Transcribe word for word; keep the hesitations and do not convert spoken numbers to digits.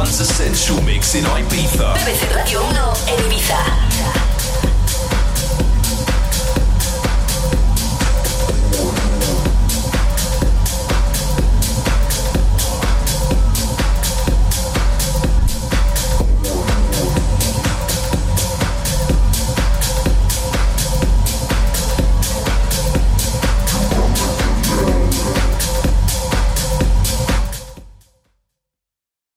Dance Essential Mix in Ibiza. B B C Radio uno en Ibiza.